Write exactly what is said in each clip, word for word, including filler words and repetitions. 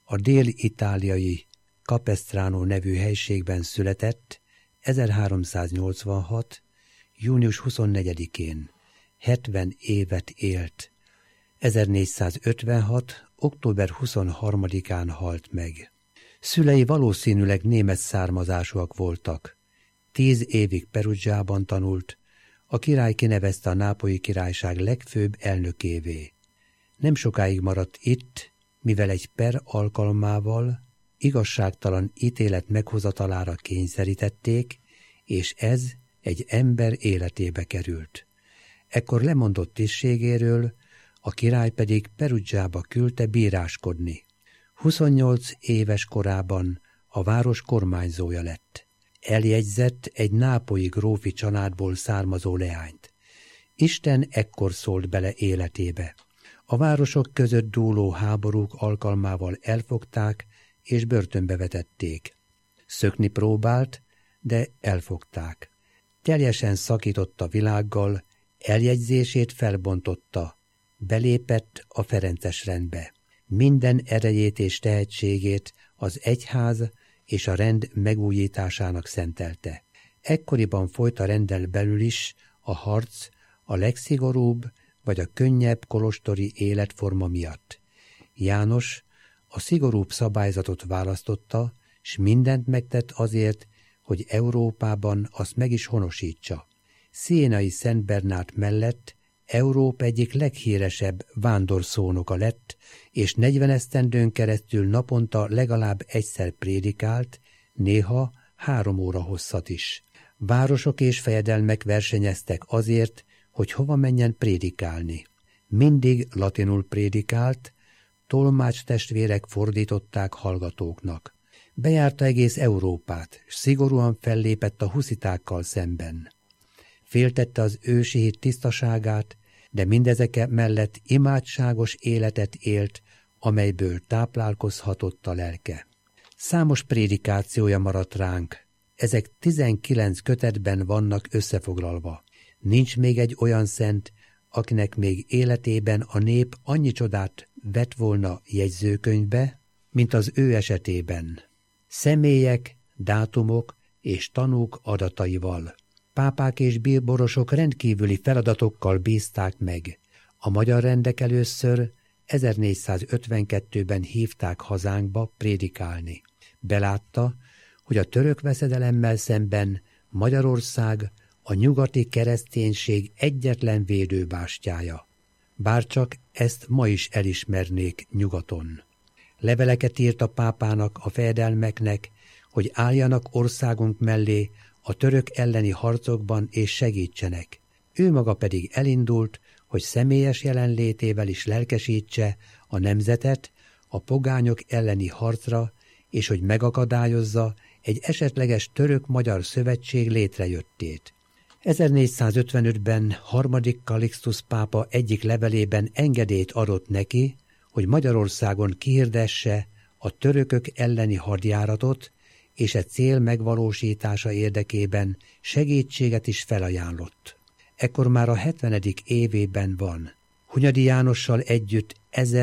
a dél-itáliai Capestrano nevű helységben született ezerháromszáznyolcvanhat. június huszonnegyedikén, hetven évet élt. ezernégyszázötvenhat. október huszonharmadikán halt meg. Szülei valószínűleg német származásúak voltak. Tíz évig Perugiában tanult, a király kinevezte a Nápolyi Királyság legfőbb elnökévé. Nem sokáig maradt itt, mivel egy per alkalmával igazságtalan ítélet meghozatalára kényszerítették, és ez egy ember életébe került. Ekkor lemondott tisztségéről, a király pedig Perugiába küldte bíráskodni. huszonnyolc éves korában a város kormányzója lett. Eljegyzett egy nápolyi grófi családból származó leányt. Isten ekkor szólt bele életébe. A városok között dúló háborúk alkalmával elfogták és börtönbe vetették. Szökni próbált, de elfogták. Teljesen szakított a világgal, eljegyzését felbontotta, belépett a ferences rendbe. Minden erejét és tehetségét az egyház és a rend megújításának szentelte. Ekkoriban folyt a renddel belül is a harc a legszigorúbb vagy a könnyebb kolostori életforma miatt. János a szigorúbb szabályzatot választotta, s mindent megtett azért, hogy Európában azt meg is honosítsa. Sienai Szent Bernát mellett Európa egyik leghíresebb vándorszónoka lett, és negyven esztendőn keresztül naponta legalább egyszer prédikált, néha három óra hosszat is. Városok és fejedelmek versenyeztek azért, hogy hova menjen prédikálni. Mindig latinul prédikált, tolmács testvérek fordították hallgatóknak. Bejárta egész Európát, s szigorúan fellépett a huszitákkal szemben. Féltette az ősi hit tisztaságát, de mindezek mellett imádságos életet élt, amelyből táplálkozhatott a lelke. Számos prédikációja maradt ránk, ezek tizenkilenc kötetben vannak összefoglalva. Nincs még egy olyan szent, akinek még életében a nép annyi csodát vett volna jegyzőkönyvbe, mint az ő esetében. Személyek, dátumok és tanúk adataival. Pápák és bíborosok rendkívüli feladatokkal bízták meg. A magyar rendek először ezernégyszázötvenkettőben hívták hazánkba prédikálni. Belátta, hogy a török veszedelemmel szemben Magyarország a nyugati kereszténység egyetlen védőbástyája. Bárcsak ezt ma is elismernék nyugaton. Leveleket írt a pápának, a fejedelmeknek, hogy álljanak országunk mellé a török elleni harcokban és segítsenek. Ő maga pedig elindult, hogy személyes jelenlétével is lelkesítse a nemzetet a pogányok elleni harcra, és hogy megakadályozza egy esetleges török-magyar szövetség létrejöttét. ezernégyszázötvenötben harmadik Kalixtusz pápa egyik levelében engedélyt adott neki, hogy Magyarországon kihirdesse a törökök elleni hadjáratot, és e cél megvalósítása érdekében segítséget is felajánlott. Ekkor már a hetvenedik évében van. Hunyadi Jánossal együtt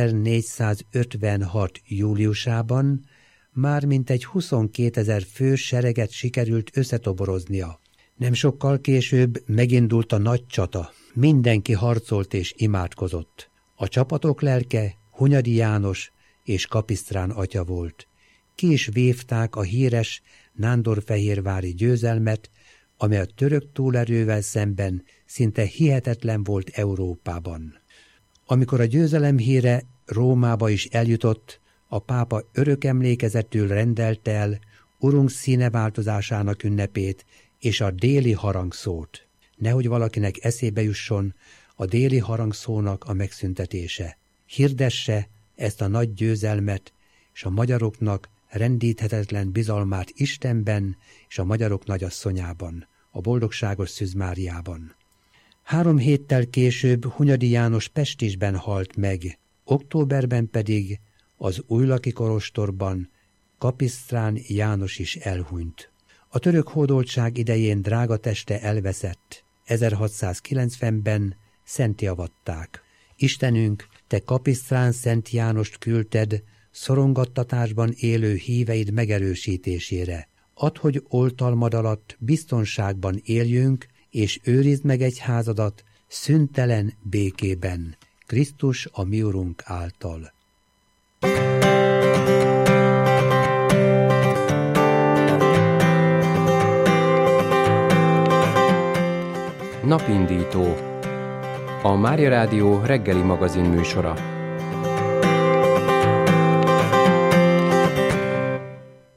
ezernégyszázötvenhat júliusában már mintegy huszonkétezer fős sereget sikerült összetoboroznia. Nem sokkal később megindult a nagy csata. Mindenki harcolt és imádkozott. A csapatok lelke Hunyadi János és Kapisztrán atya volt. Ki is vívták a híres nándorfehérvári győzelmet, amely a török túlerővel szemben szinte hihetetlen volt Európában. Amikor a győzelem híre Rómába is eljutott, a pápa örökemlékezetül rendelte el urunk színeváltozásának ünnepét és a déli harangszót. Nehogy valakinek eszébe jusson a déli harangszónak a megszüntetése. Hirdesse ezt a nagy győzelmet, és a magyaroknak rendíthetetlen bizalmát Istenben és a magyarok nagyasszonyában, a boldogságos Szűz Máriában. Három héttel később Hunyadi János Pestisben halt meg, októberben pedig az újlaki kolostorban Kapisztrán János is elhunyt. A török hódoltság idején drága teste elveszett. ezerhatszázkilencvenben szentté avatták. Istenünk, te Kapisztrán Szent Jánost küldted szorongattatásban élő híveid megerősítésére. Add, hogy oltalmad alatt biztonságban éljünk, és őrizd meg egyházadat szüntelen békében, Krisztus a mi Urunk által. Napindító. A Mária Rádió reggeli magazin műsora.